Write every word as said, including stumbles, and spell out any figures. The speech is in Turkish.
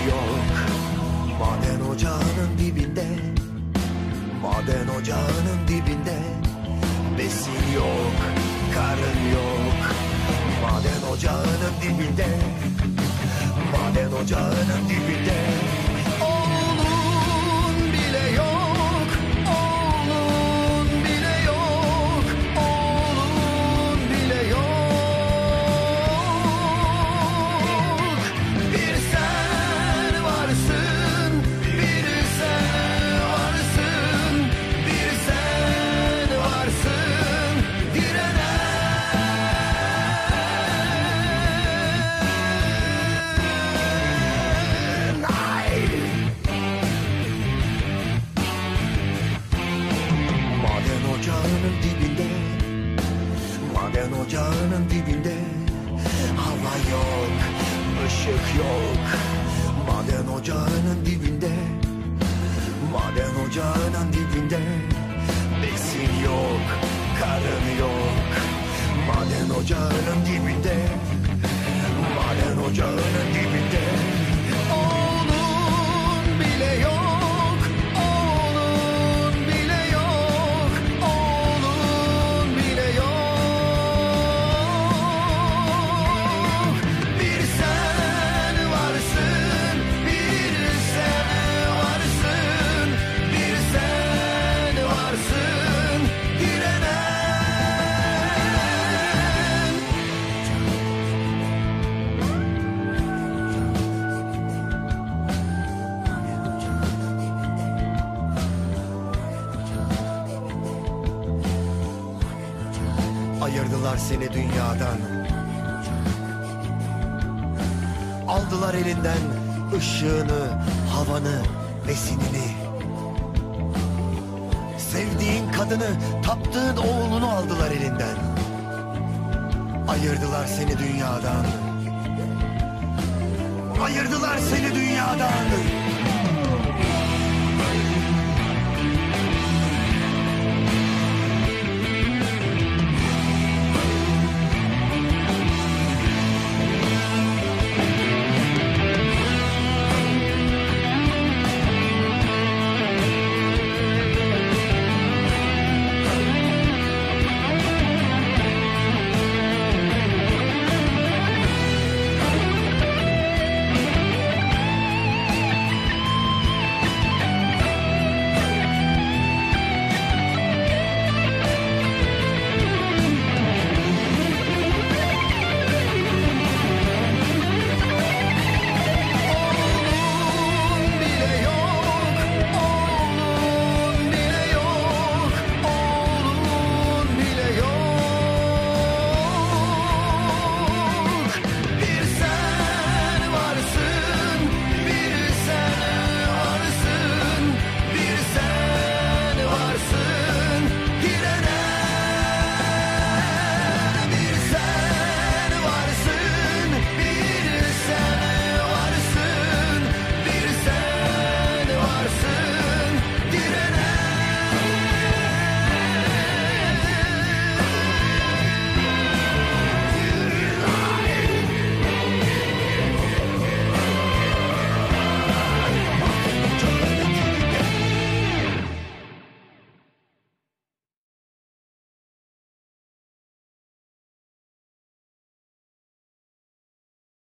yok. Maden ocağının dibinde, maden ocağının dibinde. Besin yok, karın yok. Maden ocağının dibinde, maden ocağının dibinde. Oğlun bile yok, oğlun bile yok, oğlun bile yok. Bir sen varsın, bir sen varsın, bir sen varsın direnen. Ay! Maden ocağının dibinde, maden ocağının dibinde. Hava yok, ışık yok. Maden ocağının dibinde, maden ocağının dibinde. Besin yok, karın yok. Maden ocağının dibinde, maden ocağının dibinde. Oğlun bile yok, oğlun bile yok, oğlun bile yok. Bir sen varsın, bir sen varsın, bir sen varsın direnen. Ayırdılar seni dünyadan, aldılar elinden ışığını, havanı, besinini. Sevdiğin kadını, taptığın oğlunu aldılar elinden. Ayırdılar seni dünyadan, ayırdılar seni dünyadan.